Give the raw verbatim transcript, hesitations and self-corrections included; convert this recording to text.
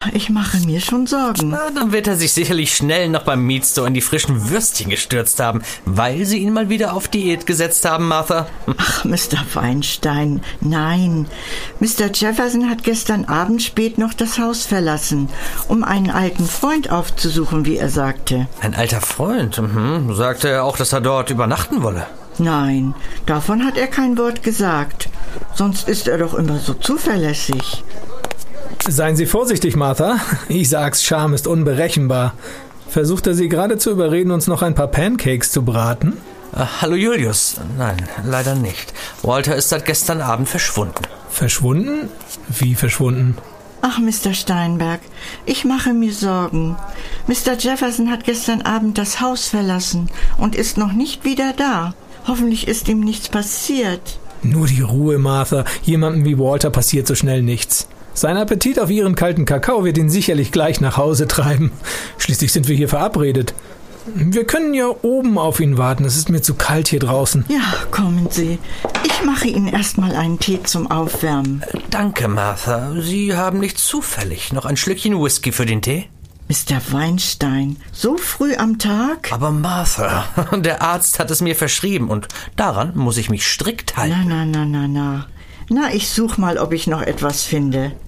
Ich mache mir schon Sorgen. Na, dann wird er sich sicherlich schnell noch beim Meatstore in die frischen Würstchen gestürzt haben, weil sie ihn mal wieder auf Diät gesetzt haben, Martha. Ach, Mister Weinstein, nein. Mister Jefferson hat gestern Abend spät noch das Haus verlassen, um einen alten Freund aufzusuchen, wie er sagte. Ein alter Freund? Mhm. Sagte er auch, dass er dort übernachten wolle? Nein, davon hat er kein Wort gesagt. Sonst ist er doch immer so zuverlässig. Seien Sie vorsichtig, Martha. Ich sag's, Charme ist unberechenbar. Versucht er Sie gerade zu überreden, uns noch ein paar Pancakes zu braten? Äh, hallo Julius. Nein, leider nicht. Walter ist seit gestern Abend verschwunden. Verschwunden? Wie verschwunden? Ach, Mister Steinberg, ich mache mir Sorgen. Mister Jefferson hat gestern Abend das Haus verlassen und ist noch nicht wieder da. Hoffentlich ist ihm nichts passiert. Nur die Ruhe, Martha. Jemandem wie Walter passiert so schnell nichts. Sein Appetit auf Ihren kalten Kakao wird ihn sicherlich gleich nach Hause treiben. Schließlich sind wir hier verabredet. Wir können ja oben auf ihn warten. Es ist mir zu kalt hier draußen. Ja, kommen Sie. Ich mache Ihnen erstmal einen Tee zum Aufwärmen. Äh, danke, Martha. Sie haben nicht zufällig noch ein Schlückchen Whisky für den Tee? Mister Weinstein, so früh am Tag? Aber Martha, der Arzt hat es mir verschrieben und daran muss ich mich strikt halten. Na, na, na, na, na. Na, ich such mal, ob ich noch etwas finde.